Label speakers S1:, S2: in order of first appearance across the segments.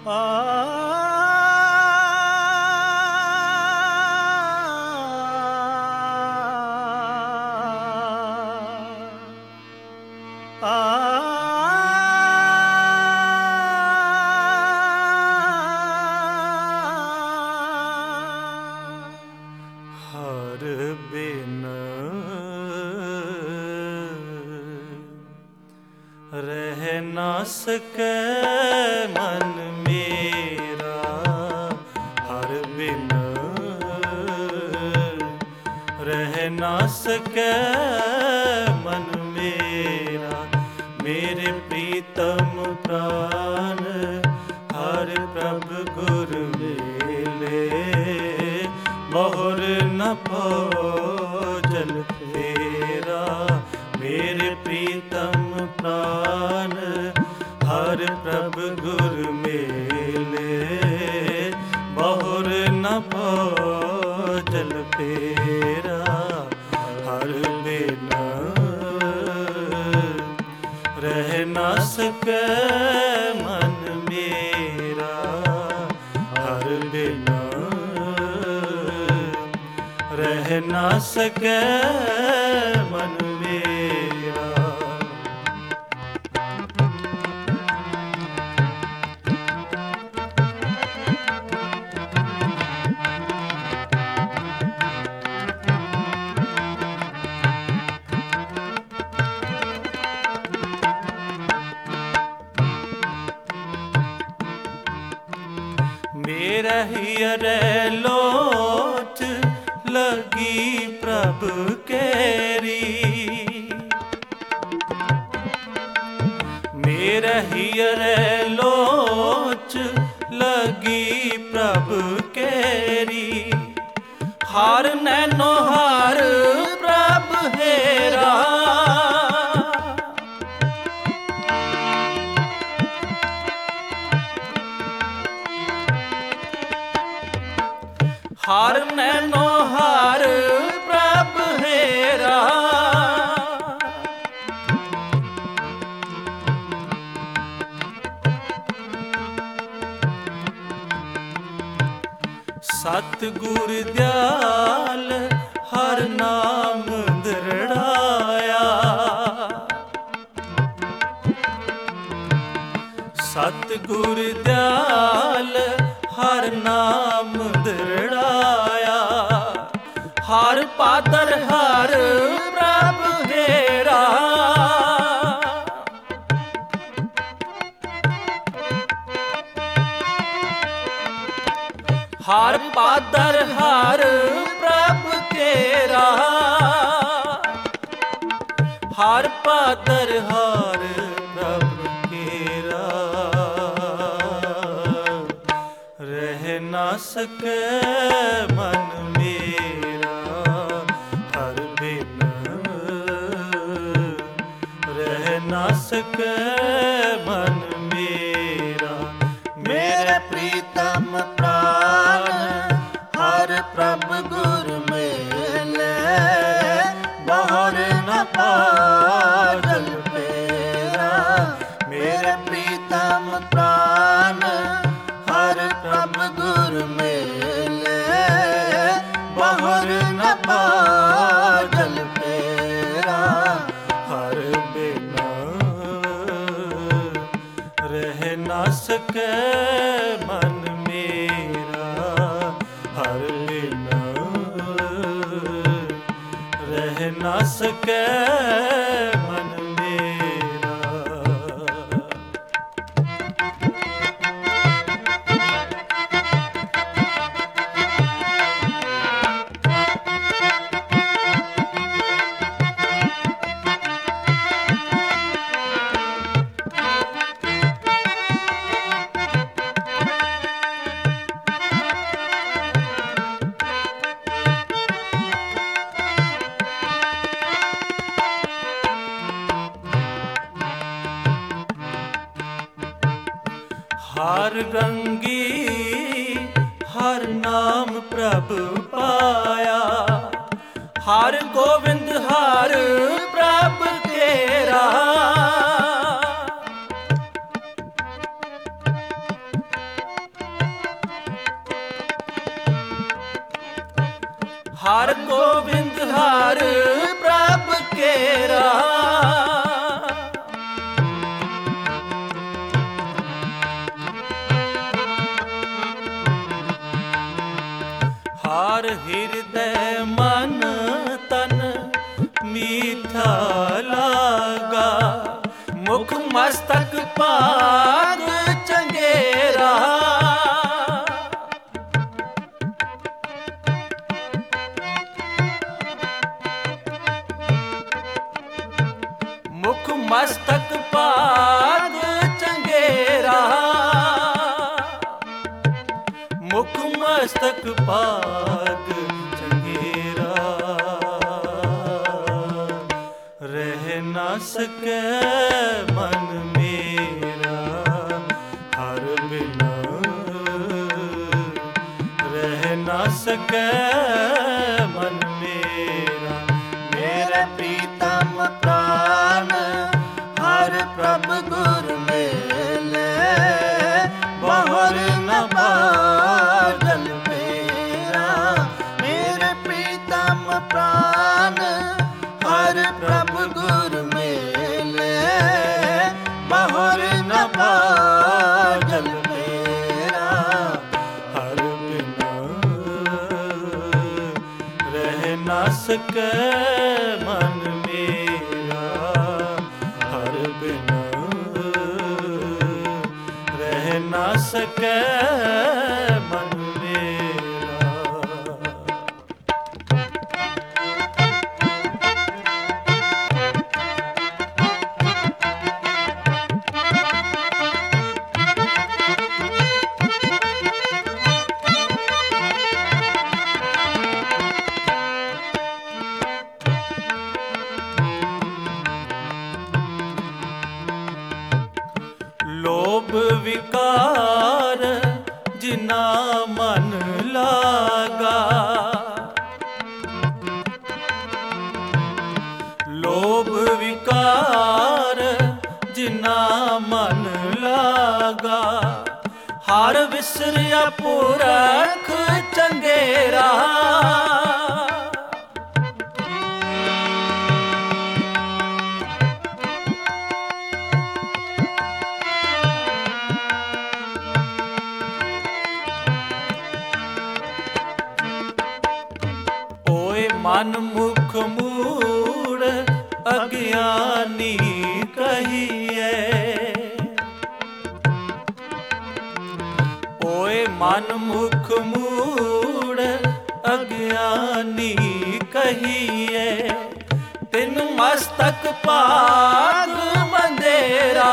S1: ਹਰ ਬਿਨ ਰਹਿ ਨਾ ਸਕੈ ਮਨ ਮੇਰਾ, ਹਰ ਬਿਨ ਰਹਿ ਨਾ ਸਕੈ ਮਨ ਮੇਰਾ। ਮੇਰੇ ਪ੍ਰੀਤਮ ਪ੍ਰਾਨ ਹਰ ਪ੍ਰਭ ਗੁਰ ਮਿਲੇ, ਬਹੁਰ ਨ ਭੋਜਨ ਤੇਰਾ। ਮੇਰੇ ਪ੍ਰੀਤਮ ਪ੍ਰਾਨ ਹਰ ਪ੍ਰਭ ਗੁਰ ਮਿਲੇ, ਬਹੁਰ ਨ ਭੋਜਨ ਤੇਰਾ। ਹਰ ਬਿਨ ਰਹਿ ਨਾ ਸਕੈ ਮਨ ਮੇਰਾ, ਹਰ ਬਿਨ ਰਹਿ ਨਾ ਸਕੈ ਮਨ ਮੇਰਾ। ਮੇਰਾ ਹਿਯਰੇ ਲੋਚ ਲਗੀ ਪ੍ਰਭ ਕੇਰੀ, ਮੇਰਾ ਹਿਯਰੇ ਲੋਚ ਲਗੀ ਪ੍ਰਭ ਕੇਰੀ। ਹਰ ਨੈਨੋ ਹਰ ਪ੍ਰਭ ਹੇਰਾ, ਹਰ ਨੈਨੋ ਹਰ ਪ੍ਰਭ ਹੇਰਾ। ਸਤਿਗੁਰ ਦਿਆਲ ਹਰ ਨਾਮ ਦ੍ਰਿੜਾਇਆ, ਸਤਿਗੁਰ ਦਿਆਲ ਹਰ ਨਾਮ ਦ੍ਰਿੜਾਇਆ। ਹਰ ਪਾਦਰ ਹਰ ਪ੍ਰਭ ਹੇਰਾ, ਹਰ ਪਾਦਰ ਹਰ ਪ੍ਰਭ ਤੇਰਾ। ਹਰ ਪਾਦਰ ਹਰ ਪ੍ਰਭ ਤੇਰਾ। ਰਹਿ ਨਾ ਸਕੈ ਮਨ ਮੇਰਾ, ਹਰ ਬਿਨ ਰਹਿ ਨਾ ਸਕੈ ਮਨ ਮੇਰਾ। ਮੇਰੇ ਪ੍ਰੀਤਮ ਪ੍ਰਾਨ ਹਰ ਪ੍ਰਭ ਗੁਰ ਮਿਲੇ, ਬਹੁਰ ਨ ਭੋਜਨ ਤੇਰਾ। ਮੇਰੇ ਪ੍ਰੀਤਮ ਪ੍ਰਾਨ ਹਰ ਪ੍ਰਭ ਗੁਰ ਮਿਲੇ, ਬਹੁਰ ਨ ਭੋਜਨ ਤੇਰਾ। ਹਰ ਬਿਨ ਰਹਿ ਨਾ ਸਕੈ ਮਨ ਮੇਰਾ, ਹਰ ਬਿਨ ਰਹਿ ਨਾ ਸਕੈ ਮਨ ਮੇਰਾ। ਹਰ ਰੰਗੀ ਹਰ ਨਾਮ ਪ੍ਰਭ ਪਾਇਆ, ਹਰ ਗੋਬਿੰਦ ਹਰ ਪ੍ਰਭ ਤੇਰਾ। ਹਰ ਗੋਬਿੰਦ ਹਰ ਪ੍ਰਭ ਕੇਰਾ। ਹਰ ਹਿਰਦੈ ਮਨ ਤਨ ਮੀਠਾ ਲਾਗਾ, ਮੁਖ ਮਸਤਕ ਭਾਗ ਚੰਗੇਰਾ। ਮੁਖ ਮਸਤਕ ਭਾਗ ਚੰਗੇਰਾ, ਮੁਖ ਮਸਤਕ ਭਾਗ ਚੰਗੇਰਾ। ਰਹਿ ਨਾ ਸਕੈ ਮਨ ਮੇਰਾ ਹਰ ਬਿਨਾ, ਰਹਿ ਨਾ ਸਕੈ ਮਨ ਮੇਰਾ। ਮੇਰੇ ਪ੍ਰੀਤਮ ਪ੍ਰਾਨ ਹਰ ਪ੍ਰਭ ਗੁਰ ਮੇਲੇ, ਬਹੁਰ ਨ ਬਾਦਲ ਮੇਰਾ। ਮੇਰੇ ਪ੍ਰੀਤਮ ਪ੍ਰਾਨ ਹਰ ਪ੍ਰਭ ਗੁਰ ਮੇਲੇ, ਬਹੁਰ ਨ ਬਾਦਲ ਮੇਰਾ। ਹਰ ਬਿਨਾ ਰਹਿ ਨਾ ਸਕੈ ਮਨ ਮੇਰਾ, ਹਰ ਬਿਨਾ ਰਹਿ ਨਾ ਸਕੈ ਮਨ ਮੇਰਾ। ਲੋਭ ਵਿਕਾਰ ਜਿਨਾ ਮਨ ਲਾਗਾ, ਲੋਭ ਵਿਕਾਰ ਜਿਨਾ ਮਨ ਲਾਗਾ। ਹਰ ਵਿਸਰਿਆ ਪੁਰਖ ਚੰਗੇਰਾ, ਮਨ ਮੁਖ ਮੂੜ ਅਗਿਆਨੀ ਕਹੀਏ। ਓਏ ਮਨ ਮੁਖ ਮੂੜ ਅਗਿਆਨੀ ਕਹੀਏ, ਤਿਨ ਮਸਤਕ ਭਾਗ ਮੰਦੇਰਾ।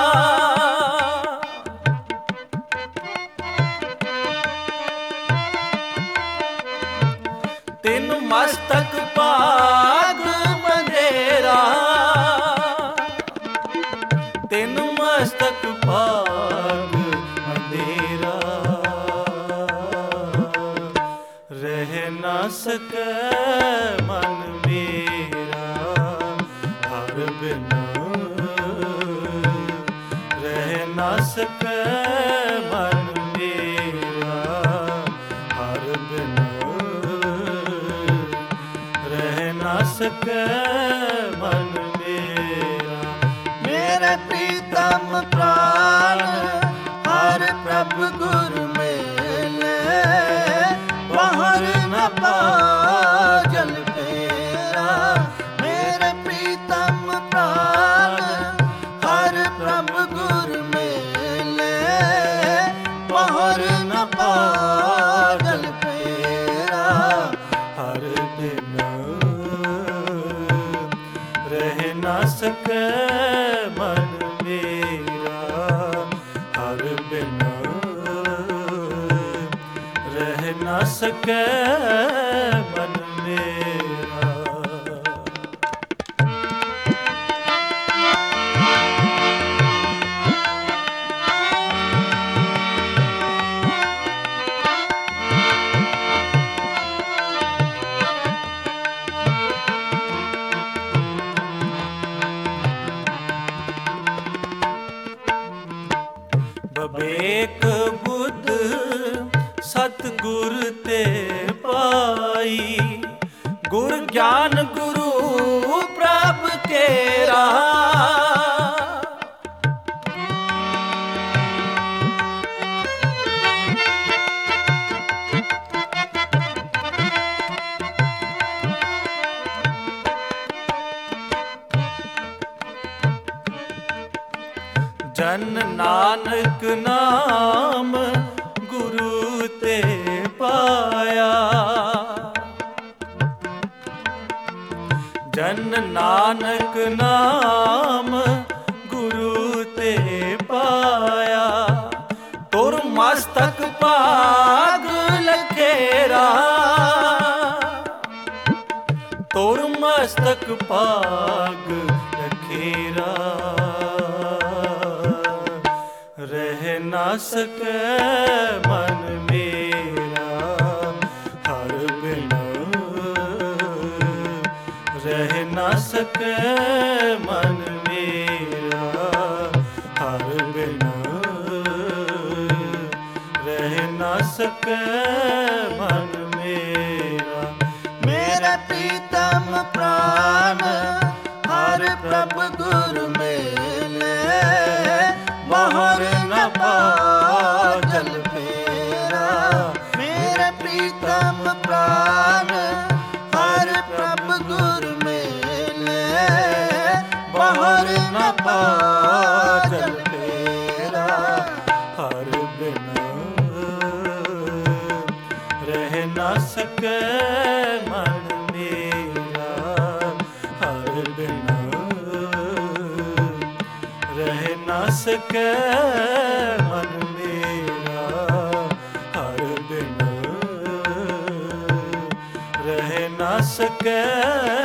S1: ਤਿਨ ਮਸਤਕ ਭਾਗ ਮੰਦੇਰਾ, ਤਿਨ ਮਸਤਕ ਭਾਗ ਮੰਦੇਰਾ। ਰਹਿ ਨਾ ਸਕੈ ਮਨ ਮੇਰਾ ਹਰ ਬਿਨਾ, ਰਹਿ ਨਾ ਸਕੈ ਮਨ ਮੇਰਾ ਹਰ ਬਿਨਾ, ਰਹਿ ਨਾ ਸਕੈ ਮਨ ਮੇਰਾ। ਮੇਰੇ ਪ੍ਰੀਤਮ ਪ੍ਰਾਨ ਹਰ ਪ੍ਰਭ ਗੁਰ ਮੇਲੇ, ਬਹੁਰ ਨ ਬਾਦਲ ਮੇਰਾ। ਮੇਰੇ ਪ੍ਰੀਤਮ ਪ੍ਰਾਨ ਹਰ ਪ੍ਰਭ ਗੁਰ ਮੇਲੇ, ਬਹੁਰ ਨ ਬਾਦਲ ਮੇਰਾ। ਹਰ ਬਿਨਾ ਰਹਿ ਨਾ ਸਕੈ ਮਨ ਮੇਰਾ, ਹਰ ਬਿਨਾ ਰਹਿ ਨਾ ਸਕੈ ਮਨ ਮੇਰਾ। ਬਵੇਕ ਬੁੱਧ ਸਤਿਗੁਰ ਤੇ ਪਾਈ, ज्ञान गुरु प्रभ केरा। जन नानक नाम गुरु ते पाया। जन नानक नाम गुरु ते पाया। तुर मस्तक भाग लखेरा। तुर मस्तक भाग लखेरा। रह ना सके मन मेरा हर बिन। रह ना सके मन मेरा हर बिन। रह ना सके मन मेरा।
S2: मेरा प्रीतम प्राण हर प्रभ गुरु मेले। बाहर न बादल फेरा। मेरा प्रीतम प्राण हर प्रभ गुरु मेले। बाहर न बादल फेरा।
S1: हर बिन रह ना सके मन मेरा हर बिन। रह ना सके मन मेरा हर बिन। रह ना सके